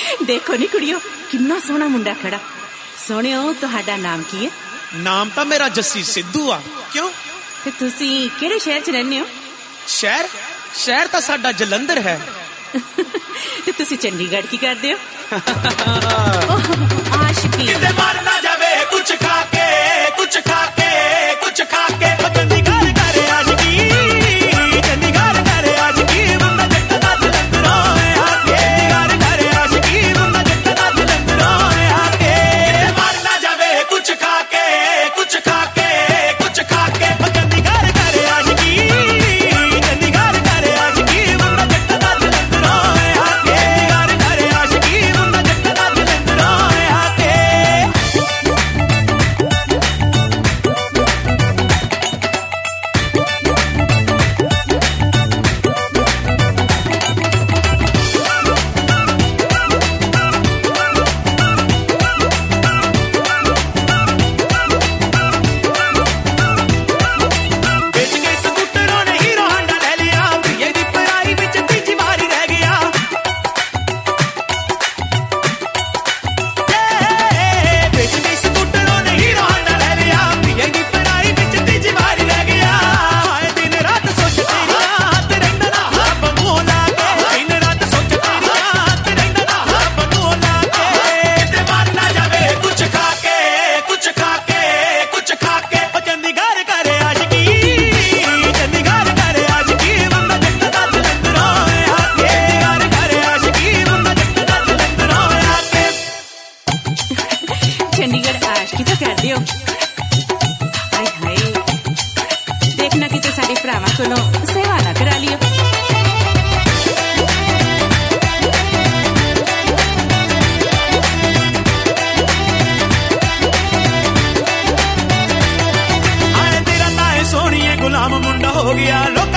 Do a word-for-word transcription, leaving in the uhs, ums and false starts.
देखो नी कुड़ियो कितना सोहना मुंडा खड़ा। सोहणियो तुहाडा नाम की है? नाम तो मेरा जस्सी सिद्धू आ। क्यों ते तुसी किहड़े शहर च रहने हो? शहर शहर तो साडा जलंधर है। ते तुसी चंडीगढ़ की करदे हो? आशिकी किते मार ना जावे कुछ खा के कुछ खा के कुछ खा के चंडीगढ़ करे आशिकी चंडीगढ़ करे आशिकी मुंडा जट्ट दा जलंधरों आके चंडीगढ़ करे आशिकी मुंडा जट्ट दा जलंधरों आके किते मार ना जावे कुछ खा के कुछ खा के कुछ खा के चंडीगढ़ करे आशिकी चंडीगढ़ करे आशिकी मुंडा जट्ट दा जलंधरों आके चंडीगढ़ करे आशिकी मुंडा जट्ट दा जलंधरों आके। बेच के स्कूटरों ने हीरो हांडा ले लिया, प्रिय दी पराई विच तीजी वारी रह गया। बेच के स्कूटरों ने हीरो हांडा ले लिया, प्रिय दी पराई विच तीजी वारी रह गया। हाय दिन रात सोच तेरी हाथ रहिंदा ना हब मूंह ला के, दिन रात सोच तेरी हाथ रहिंदा ना हब मूंह ला के। किते मार ना जावे कुछ खा के कुछ खा के कुछ खा के ओ चंडीगढ़ करे आशिकी चंडीगढ़ करे आशिकी मुंडा जट्ट दा जलंधरों आके चंडीगढ़ करे आशिकी मुंडा जट्ट दा जलंधरों आके। चंडीगढ़ आशिकी तो करदे हो? हाय हाय देखना किते साडे भरावां कोलों सेवा ना करा लियो। आए तेरा ताए सोनिए गुलाम मुंडा हो गया लोग